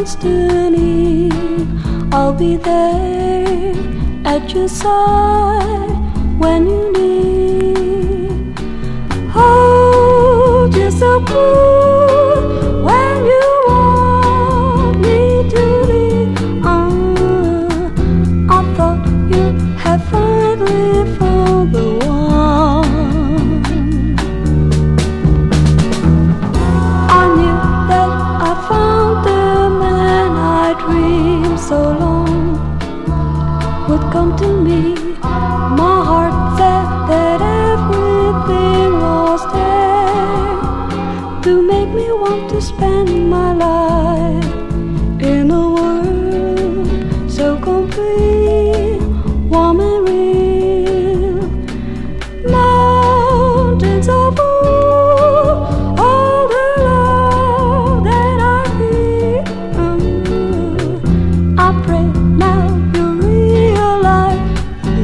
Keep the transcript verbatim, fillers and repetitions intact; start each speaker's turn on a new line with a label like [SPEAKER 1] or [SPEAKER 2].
[SPEAKER 1] destiny. I'll be there at your side when you need. Hold yourself cool when you want me to leave. Uh, I thought you had finally found the one. I knew that I found the man I dreamed so long would come to me. My heart said that everything was there to make me want to spend my life